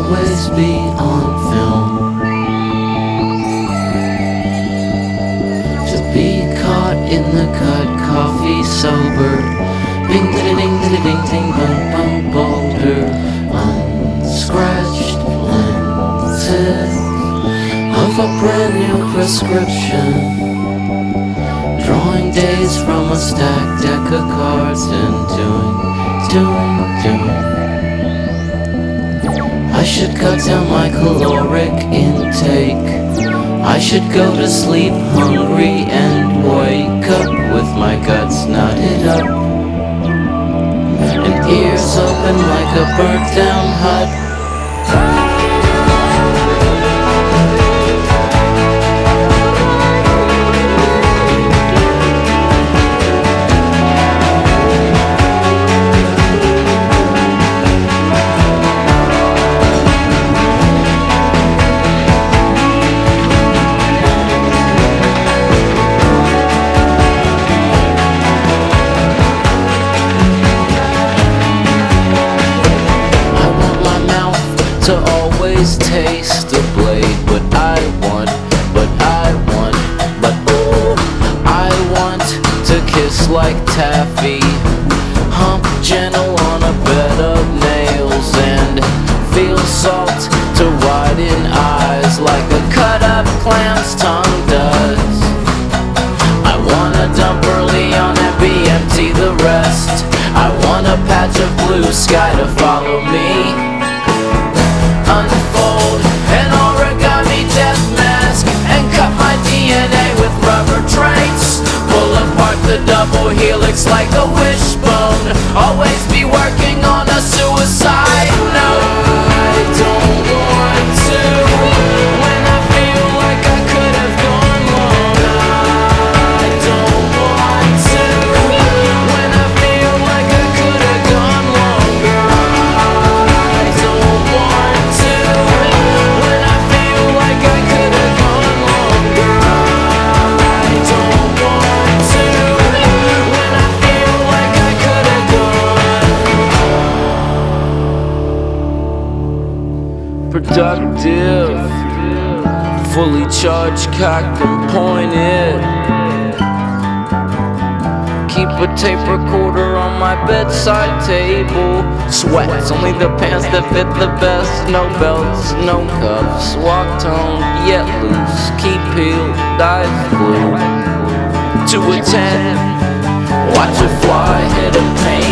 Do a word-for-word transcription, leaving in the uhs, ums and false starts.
always be on film. To be caught in the cut, coffee sober. Bing ding ding ding ding ding bum bum boulder. Unscratched lenses of a brand new prescription. Drawing days from a stacked deck of cards and doing, doing, doing. I should cut down my caloric intake. I should go to sleep hungry and wake up with my guts knotted up and ears open like a burnt down hut. To always taste the blade, but I want, but I want, but ooh, I want to kiss like taffy, hump gentle on a bed of nails, and feel salt to widen eyes like a cut up clam's tongue does. I wanna dump early on and be empty the rest. I want a patch of blue sky to follow me. Unfold an origami death mask and cut my D N A with rubber traits. Pull apart the double helix like a wishbone. Always be working on a suicide note. I don't want to when I feel like I could have gone long. I don't want to when I feel like I could have gone longer. I don't want to when I feel like I could have gone longer. I don't want to when I feel like I could have gone. Productive, fully charged, cocked and pointed. Keep a tape recorder on my bedside table. Sweats, only the pants that fit the best. No belts, no cuffs. Walked home, yet loose. Keep peeled, eyes blue. To a ten, watch a fly hit a paint.